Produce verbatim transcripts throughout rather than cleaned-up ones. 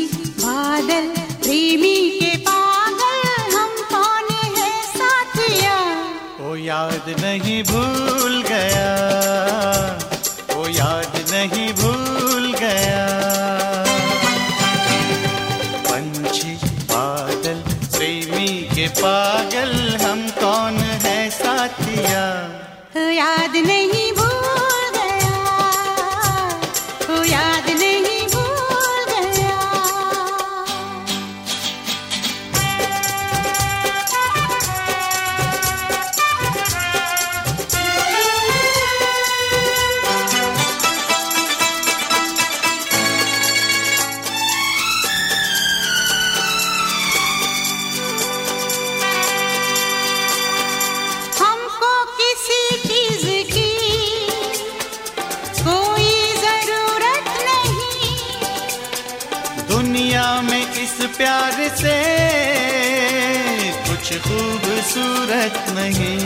बादल प्रेमी के पागल हम कौन है साथिया। ओ याद नहीं भूल गया, ओ याद नहीं भूल गया। पंछी बादल प्रेमी के पागल हम कौन है साथिया। ओ याद नहीं भूल गया, ओ याद नहीं भूल गया। हमको किसी चीज की कोई जरूरत नहीं, दुनिया में इस प्यार से कुछ खूबसूरत नहीं।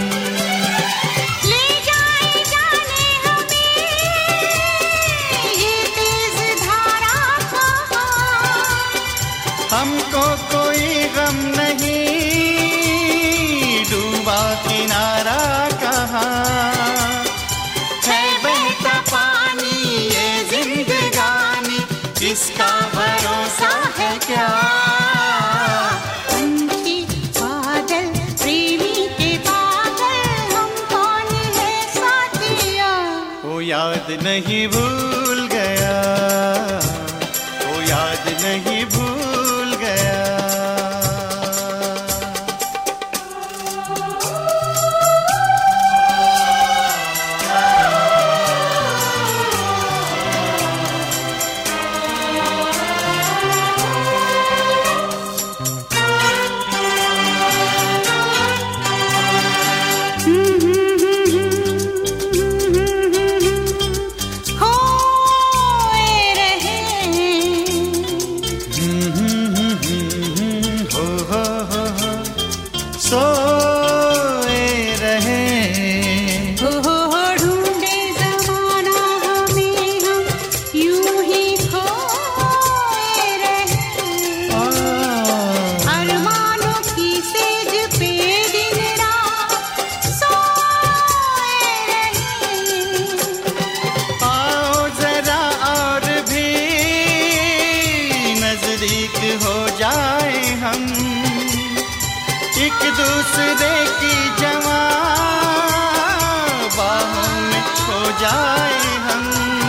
ले जाए जाने हमें ये तेज धारा कहाँ। हमको कोई गम नहीं, डूबा किनारा कहाँ। है बहता पानी ये जिंदगानी, इसका भरोसा है क्या। पंछी बादल प्रेमी के पागल हम कौन है साथिया। ओ याद नहीं भूल गया, ओ याद नहीं भूल गया। होए रहे हो हो हो हो सोए रहे। हो हो हो ढूंढे जमाना हमें हम यूं ही खोए रहे। आ, अरमानों की सेज पे दिन रात सोए रहे। आओ जरा और भी नजदीक हो जाए हम, एक दूसरे की जवां बाहों में खो जाए हम।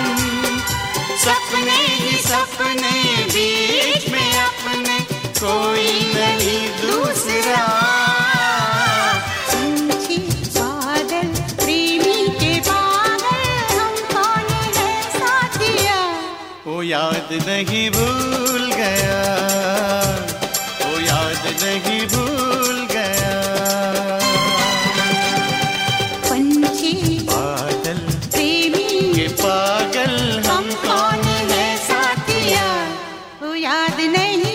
सपने ही सपने बीच में अपने, कोई नहीं दूसरा। पंछी बादल प्रेमी के पागल हम कौन है साथिया। ओ याद नहीं भूल गया, ओ याद नहीं भूल गया। पंछी बादल प्रेमी के पागल हम हम कौन है साथिया। ओ याद नहीं